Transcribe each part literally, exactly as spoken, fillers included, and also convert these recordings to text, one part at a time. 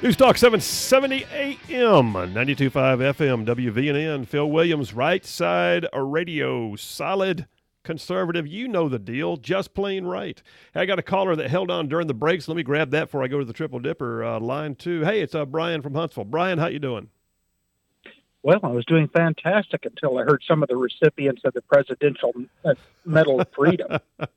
News Talk seven seventy A M, ninety-two point five F M, W V N N. Phil Williams, Right Side Radio. Solid, conservative, you know the deal, just plain right. Hey, I got a caller that held on during the breaks. Let me grab that before I go to the Triple Dipper uh, line two. Hey, it's uh, Brian from Huntsville. Brian, how you doing? Well, I was doing fantastic until I heard some of the recipients of the Presidential Medal of Freedom.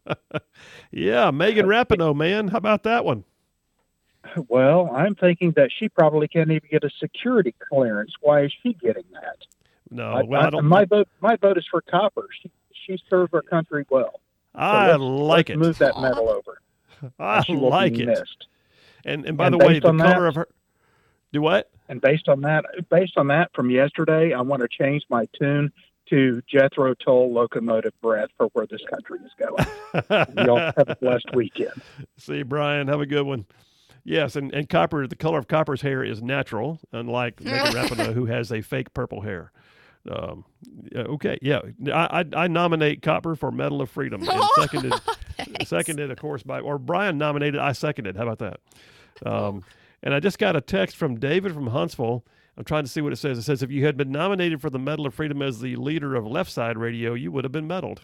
Yeah, Megan Rapinoe, man. How about that one? Well, I'm thinking that she probably can't even get a security clearance. Why is she getting that? No, I, well, I, I don't. My vote, my vote is for Copper. She, she served our country well. I so like let's it. Move that medal over. I she will like be it. Missed. And and by and the way, the that, color of her. Do what? And based on that, based on that from yesterday, I want to change my tune to Jethro Tull Locomotive Breath for where this country is going. Y'all have a blessed weekend. See, Brian, have a good one. Yes, and, and Copper, the color of Copper's hair is natural, unlike Megan Rapinoe, who has a fake purple hair. Um, okay, yeah, I, I I nominate Copper for Medal of Freedom, and seconded, seconded, of course, by or Brian nominated, I seconded. How about that? Um, and I just got a text from David from Huntsville. I'm trying to see what it says. It says, if you had been nominated for the Medal of Freedom as the leader of Left Side Radio, you would have been medaled.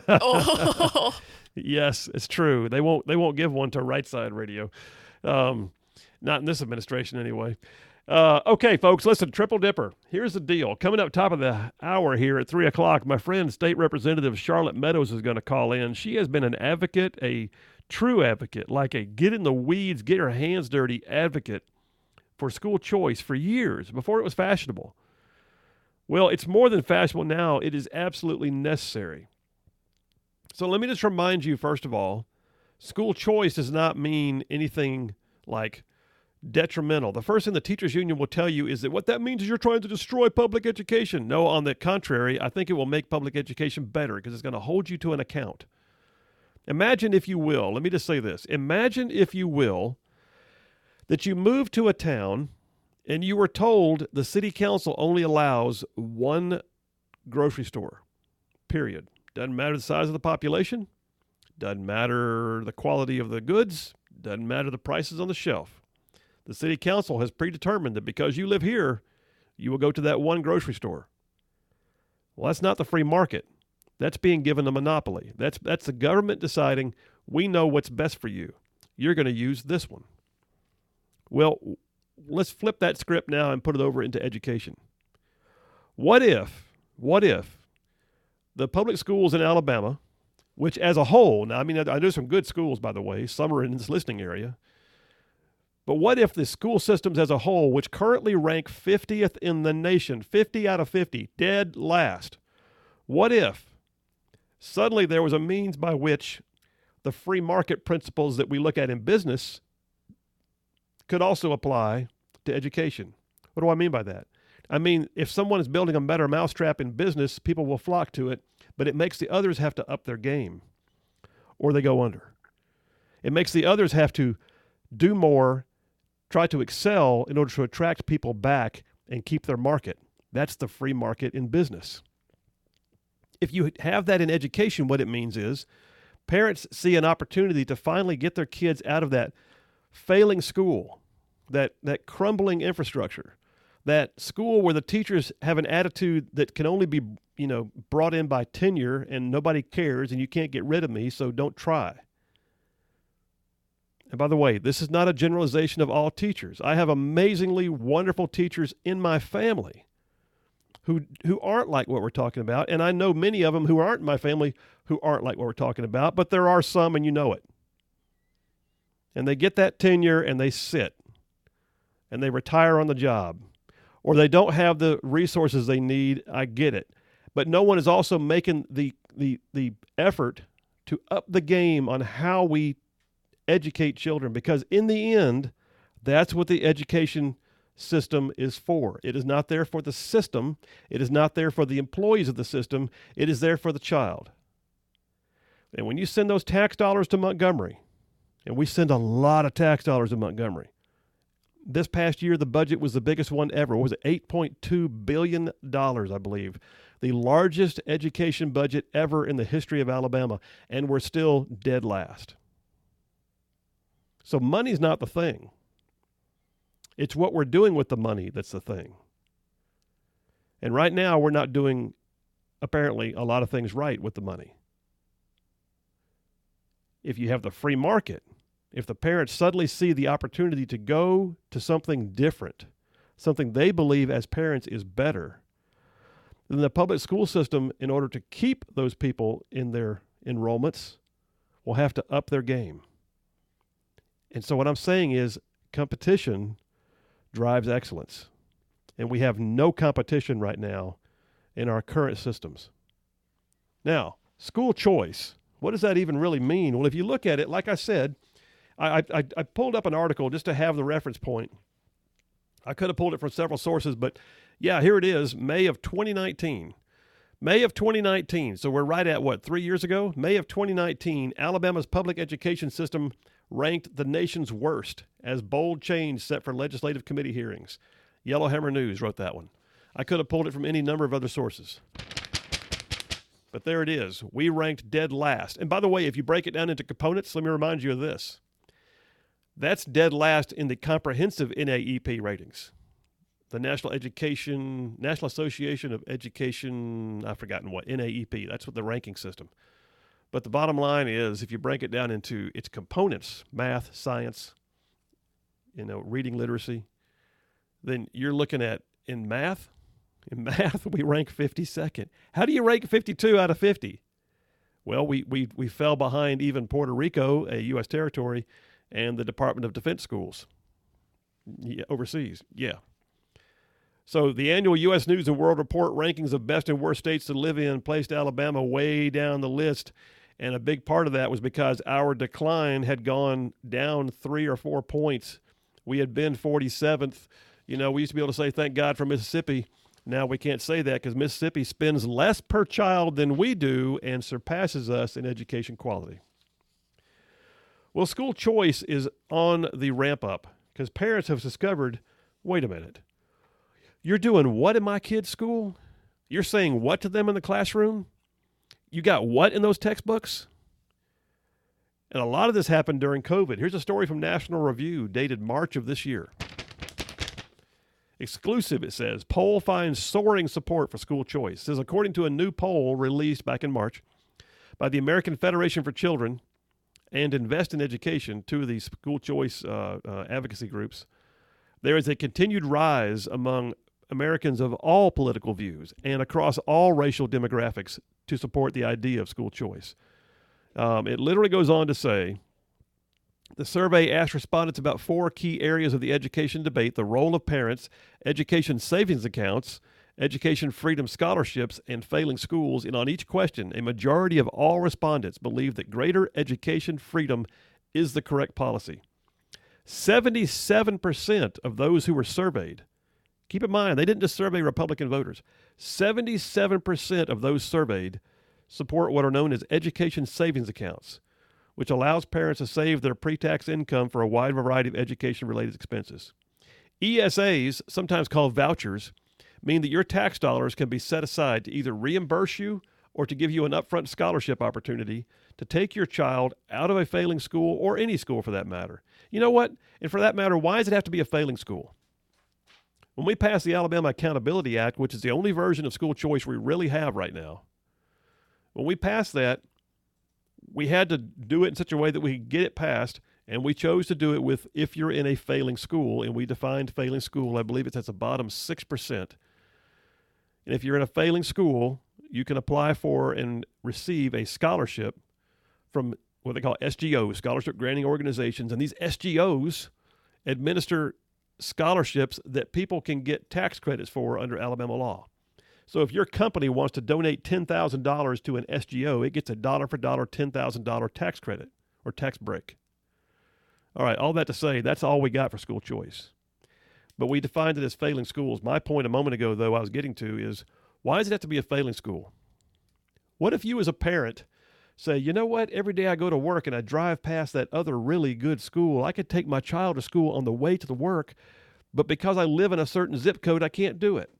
Oh. Yes, it's true. They won't they won't give one to Right Side Radio. Um, not in this administration anyway. Uh, okay, folks, listen, Triple Dipper. Here's the deal. Coming up top of the hour here at three o'clock, my friend, State Representative Charlotte Meadows is going to call in. She has been an advocate, a true advocate, like a get in the weeds, get her hands dirty advocate for school choice for years, before it was fashionable. Well, it's more than fashionable now. It is absolutely necessary. So let me just remind you, first of all, school choice does not mean anything like detrimental. The first thing the teachers union will tell you is that what that means is you're trying to destroy public education. No, on the contrary, I think it will make public education better because it's going to hold you to an account. Imagine, if you will, let me just say this. Imagine, if you will, that you move to a town and you were told the city council only allows one grocery store, period. Doesn't matter the size of the population. Doesn't matter the quality of the goods. Doesn't matter the prices on the shelf. The city council has predetermined that because you live here, you will go to that one grocery store. Well, that's not the free market. That's being given a monopoly. That's that's the government deciding, we know what's best for you. You're going to use this one. Well, let's flip that script now and put it over into education. What if, what if the public schools in Alabama, which as a whole, now I mean, I know some good schools, by the way, some are in this listening area, but what if the school systems as a whole, which currently rank fiftieth in the nation, fifty out of fifty, dead last, what if suddenly there was a means by which the free market principles that we look at in business could also apply to education? What do I mean by that? I mean, if someone is building a better mousetrap in business, people will flock to it, but it makes the others have to up their game or they go under. It makes the others have to do more, try to excel in order to attract people back and keep their market. That's the free market in business. If you have that in education, what it means is parents see an opportunity to finally get their kids out of that failing school, that that crumbling infrastructure, that school where the teachers have an attitude that can only be, you know, brought in by tenure and nobody cares and you can't get rid of me, so don't try. And by the way, this is not a generalization of all teachers. I have amazingly wonderful teachers in my family who who aren't like what we're talking about, and I know many of them who aren't in my family who aren't like what we're talking about, but there are some, and you know it. And they get that tenure and they sit and they retire on the job, or they don't have the resources they need. I get it. But no one is also making the the the effort to up the game on how we educate children, because in the end, that's what the education system is for. It is not there for the system. It is not there for the employees of the system. It is there for the child. And when you send those tax dollars to Montgomery, and we send a lot of tax dollars to Montgomery, this past year, the budget was the biggest one ever. What was it? eight point two billion dollars, I believe. The largest education budget ever in the history of Alabama, and we're still dead last. So money's not the thing. It's what we're doing with the money that's the thing. And right now, we're not doing, apparently, a lot of things right with the money. If you have the free market, if the parents suddenly see the opportunity to go to something different, something they believe as parents is better, then the public school system, in order to keep those people in their enrollments, will have to up their game. And so what I'm saying is competition drives excellence. And we have no competition right now in our current systems. Now, school choice, what does that even really mean? Well, if you look at it, like I said, I, I, I pulled up an article just to have the reference point. I could have pulled it from several sources, but yeah, here it is, May of twenty nineteen. May of twenty nineteen, so we're right at what, three years ago? May of twenty nineteen, Alabama's public education system ranked the nation's worst as bold change set for legislative committee hearings. Yellowhammer News wrote that one. I could have pulled it from any number of other sources. But there it is. We ranked dead last. And by the way, if you break it down into components, let me remind you of this. That's dead last in the comprehensive N A E P ratings. The National Education, National Association of Education, I've forgotten what, N A E P. That's what the ranking system. But the bottom line is, if you break it down into its components, math, science, you know, reading literacy, then you're looking at, in math, in math, we rank fifty-second. How do you rank fifty-two out of fifty? Well, we, we, we fell behind even Puerto Rico, a U S territory, and the Department of Defense schools yeah, overseas. Yeah. So the annual U S News and World Report rankings of best and worst states to live in placed Alabama way down the list. And a big part of that was because our decline had gone down three or four points. We had been forty-seventh. You know, we used to be able to say, thank God for Mississippi. Now we can't say that because Mississippi spends less per child than we do and surpasses us in education quality. Well, school choice is on the ramp up because parents have discovered, wait a minute, you're doing what in my kid's school? You're saying what to them in the classroom? You got what in those textbooks? And a lot of this happened during COVID. Here's a story from National Review dated March of this year. Exclusive, it says, poll finds soaring support for school choice. It says, according to a new poll released back in March by the American Federation for Children and Invest in Education, two of these school choice uh, uh, advocacy groups, there is a continued rise among Americans of all political views and across all racial demographics to support the idea of school choice. Um, it literally goes on to say, the survey asked respondents about four key areas of the education debate: the role of parents, education savings accounts, education freedom scholarships, and failing schools. And on each question, a majority of all respondents believe that greater education freedom is the correct policy. seventy-seven percent of those who were surveyed, keep in mind, they didn't just survey Republican voters, seventy-seven percent of those surveyed support what are known as education savings accounts, which allows parents to save their pre-tax income for a wide variety of education-related expenses. E S As, sometimes called vouchers, mean that your tax dollars can be set aside to either reimburse you or to give you an upfront scholarship opportunity to take your child out of a failing school, or any school for that matter. You know what? And for that matter, why does it have to be a failing school? When we passed the Alabama Accountability Act, which is the only version of school choice we really have right now, when we passed that, we had to do it in such a way that we could get it passed, and we chose to do it with if you're in a failing school, and we defined failing school, I believe it's at the bottom six percent. And if you're in a failing school, you can apply for and receive a scholarship from what they call S G Os, Scholarship Granting Organizations, and these S G Os administer scholarships that people can get tax credits for under Alabama law. So if your company wants to donate ten thousand dollars to an S G O, it gets a dollar for dollar ten thousand dollars tax credit or tax break. All right, all that to say, that's all we got for school choice. But we defined it as failing schools. My point a moment ago, though, I was getting to is, why does it have to be a failing school? What if you as a parent say, you know what, every day I go to work and I drive past that other really good school, I could take my child to school on the way to the work, but because I live in a certain zip code, I can't do it.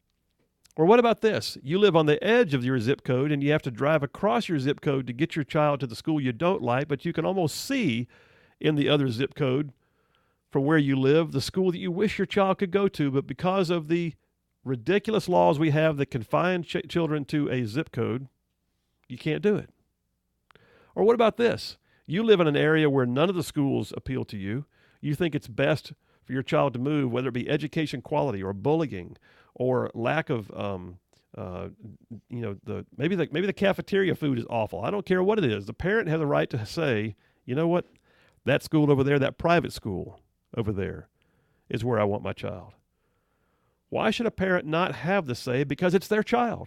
Or what about this? You live on the edge of your zip code and you have to drive across your zip code to get your child to the school you don't like, but you can almost see in the other zip code from where you live, the school that you wish your child could go to, but because of the ridiculous laws we have that confine ch- children to a zip code, you can't do it. Or what about this? You live in an area where none of the schools appeal to you. You think it's best for your child to move, whether it be education quality or bullying or lack of, um, uh, you know, the maybe the maybe the cafeteria food is awful. I don't care what it is. The parent has a right to say, you know what, that school over there, that private school over there, is where I want my child. Why should a parent not have the say? Because it's their child.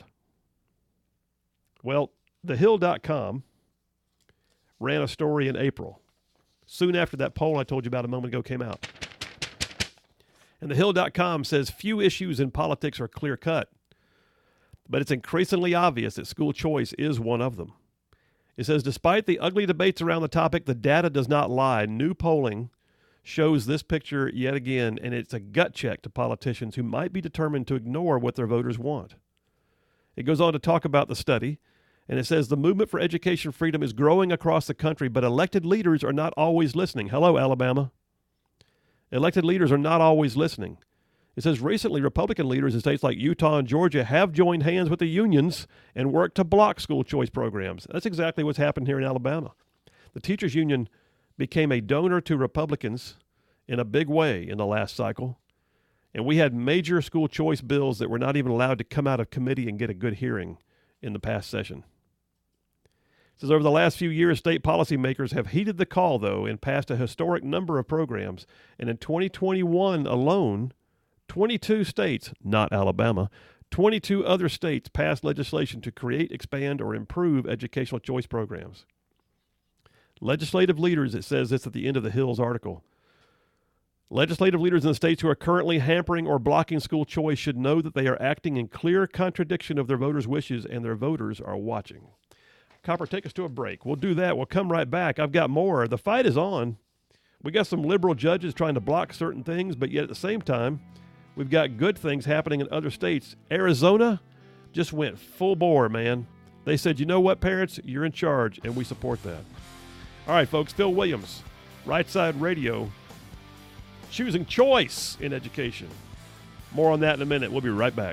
Well, the hill dot com ran a story in April, soon after that poll I told you about a moment ago came out. And the hill dot com says few issues in politics are clear-cut, but it's increasingly obvious that school choice is one of them. It says, despite the ugly debates around the topic, the data does not lie. New polling shows this picture yet again, and it's a gut check to politicians who might be determined to ignore what their voters want. It goes on to talk about the study, and it says the movement for education freedom is growing across the country, but elected leaders are not always listening. Hello, Alabama. Elected leaders are not always listening. It says recently Republican leaders in states like Utah and Georgia have joined hands with the unions and worked to block school choice programs. That's exactly what's happened here in Alabama. The teachers union became a donor to Republicans in a big way in the last cycle, and we had major school choice bills that were not even allowed to come out of committee and get a good hearing in the past session. It says over the last few years, state policymakers have heeded the call, though, and passed a historic number of programs, and in twenty twenty-one alone, twenty-two states, not Alabama, twenty-two other states passed legislation to create, expand, or improve educational choice programs. Legislative leaders, it says this at the end of the Hills article, legislative leaders in the states who are currently hampering or blocking school choice should know that they are acting in clear contradiction of their voters' wishes, and their voters are watching. Copper, take us to a break. We'll do that. We'll come right back. I've got more. The fight is on. We got some liberal judges trying to block certain things, but yet at the same time, we've got good things happening in other states. Arizona just went full bore, man. They said, you know what, parents? You're in charge, and we support that. All right, folks, Phil Williams, Right Side Radio, choosing choice in education. More on that in a minute. We'll be right back.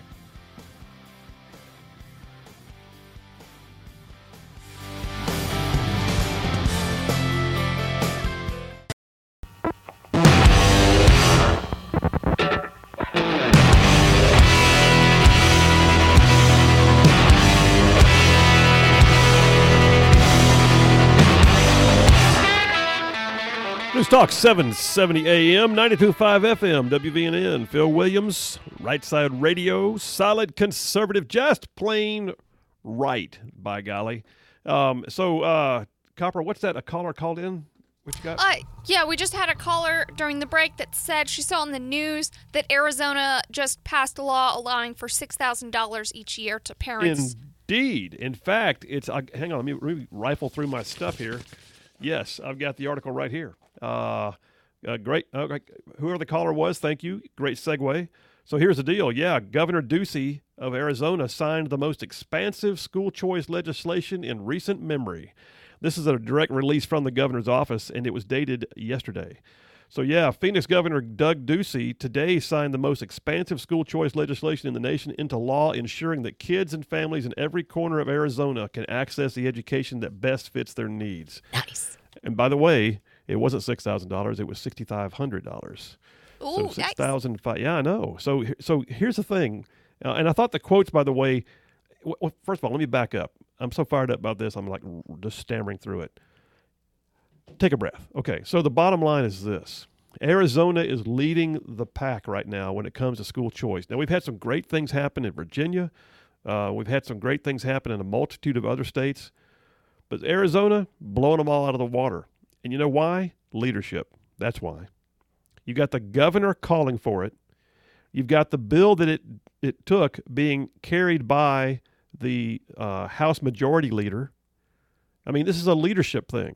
News Talk seven seventy A M, ninety-two point five F M, W V N N. Phil Williams, Right Side Radio, solid conservative, just plain right, by golly. Um, so, uh, Copper, what's that? A caller called in? What you got? Uh, yeah, we just had a caller during the break that said she saw on the news that Arizona just passed a law allowing for six thousand dollars each year to parents. Indeed. In fact, it's, uh, hang on, let me, let me rifle through my stuff here. Yes, I've got the article right here. Uh, uh, great. Uh, whoever the caller was, thank you. Great segue. So here's the deal. Yeah, Governor Ducey of Arizona signed the most expansive school choice legislation in recent memory. This is a direct release from the governor's office, and it was dated yesterday. So yeah, Phoenix Governor Doug Ducey today signed the most expansive school choice legislation in the nation into law, ensuring that kids and families in every corner of Arizona can access the education that best fits their needs. Nice. And by the way, it wasn't six thousand dollars, it was six thousand five hundred dollars. Ooh, so six thousand five hundred dollars. Yeah, I know. So so here's the thing. Uh, and I thought the quotes, by the way, well, first of all, let me back up. I'm so fired up about this, I'm like just stammering through it. Take a breath. Okay, so the bottom line is this. Arizona is leading the pack right now when it comes to school choice. Now, we've had some great things happen in Virginia. Uh, we've had some great things happen in a multitude of other states. But Arizona, blowing them all out of the water. And you know why? Leadership. That's why. You got the governor calling for it. You've got the bill that it, it took being carried by the uh, House Majority Leader. I mean, this is a leadership thing.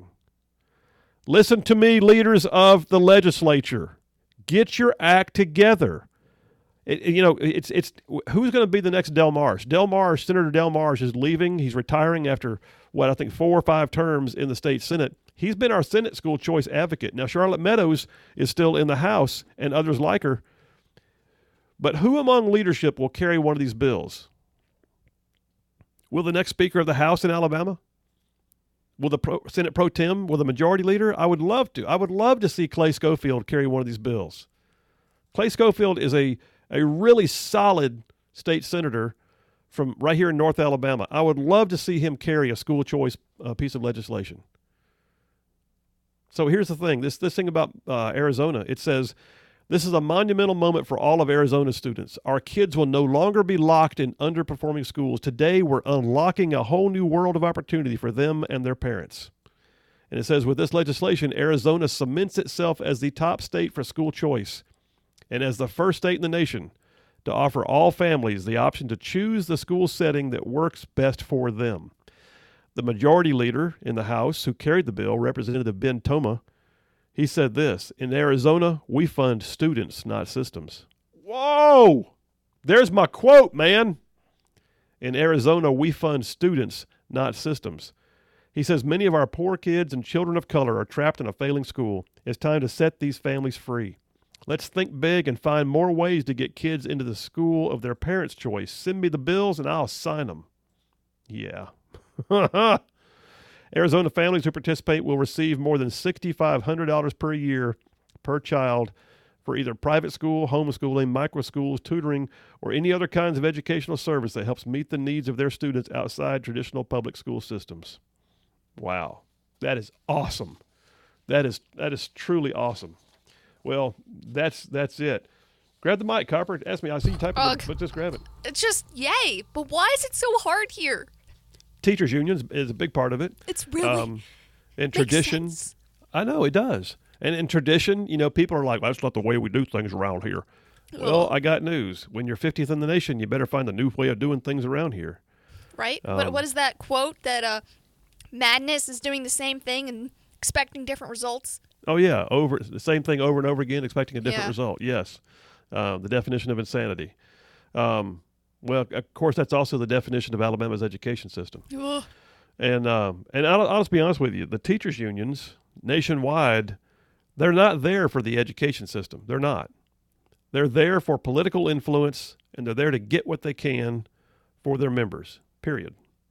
Listen to me, leaders of the legislature. Get your act together. It, it- you know, it's it's who's going to be the next Del Marsh? Del Marsh, Senator Del Marsh is leaving. He's retiring after what I think four or five terms in the state Senate. He's been our Senate school choice advocate. Now Charlotte Meadows is still in the House, and others like her. But who among leadership will carry one of these bills? Will the next Speaker of the House in Alabama? Will the pro, Senate Pro Tem? Will the Majority Leader? I would love to. I would love to see Clay Schofield carry one of these bills. Clay Schofield is a, a really solid state senator from right here in North Alabama. I would love to see him carry a school choice uh, piece of legislation. So here's the thing. This, this thing about uh, Arizona, it says, this is a monumental moment for all of Arizona students. Our kids will no longer be locked in underperforming schools. Today, we're unlocking a whole new world of opportunity for them and their parents. And it says, with this legislation, Arizona cements itself as the top state for school choice and as the first state in the nation to offer all families the option to choose the school setting that works best for them. The majority leader in the House who carried the bill, Representative Ben Toma, he said this, in Arizona, we fund students, not systems. Whoa! There's my quote, man. In Arizona, we fund students, not systems. He says many of our poor kids and children of color are trapped in a failing school. It's time to set these families free. Let's think big and find more ways to get kids into the school of their parents' choice. Send me the bills and I'll sign them. Yeah. Arizona families who participate will receive more than six thousand five hundred dollars per year per child for either private school, homeschooling, micro schools, tutoring, or any other kinds of educational service that helps meet the needs of their students outside traditional public school systems. Wow. That is awesome. That is that is truly awesome. Well, that's that's it. Grab the mic, Copper. Ask me. I see you typing, Ugh. but just grab it. It's just, yay. But why is it so hard here? Teachers unions is a big part of it. It's really Um, and makes tradition. sense. I know it does. And in tradition, you know, people are like, well, that's not the way we do things around here. Well, Ugh. I got news. When you're fiftieth in the nation, you better find a new way of doing things around here. Right? Um, what, what is that quote that uh, madness is doing the same thing and expecting different results? Oh, yeah. Over the same thing over and over again, expecting a different Yeah. result. Yes. Uh, the definition of insanity. Um, well, of course, that's also the definition of Alabama's education system. Ugh. And um, and I'll, I'll just be honest with you, the teachers unions nationwide, they're not there for the education system. They're not. They're there for political influence, and they're there to get what they can for their members, period.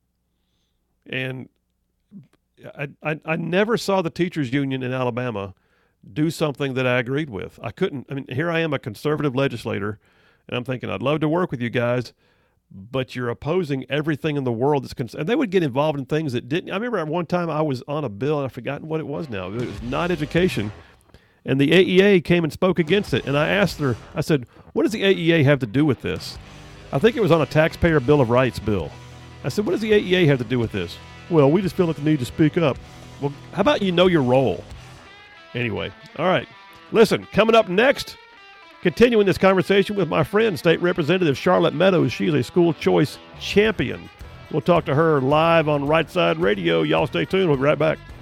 And I, I, I never saw the teachers union in Alabama do something that I agreed with. I couldn't. I mean, here I am, a conservative legislator, and I'm thinking, I'd love to work with you guys, but you're opposing everything in the world that's cons- and they would get involved in things that didn't. I remember at one time I was on a bill, and I've forgotten what it was now. It was not education, and the A E A came and spoke against it. And I asked her, I said, what does the A E A have to do with this? I think it was on a taxpayer Bill of Rights bill. I said, what does the A E A have to do with this? Well, we just feel like the need to speak up. Well, how about you know your role? Anyway, all right. Listen, coming up next, continuing this conversation with my friend, State Representative Charlotte Meadows. She is a school choice champion. We'll talk to her live on Right Side Radio. Y'all stay tuned. We'll be right back.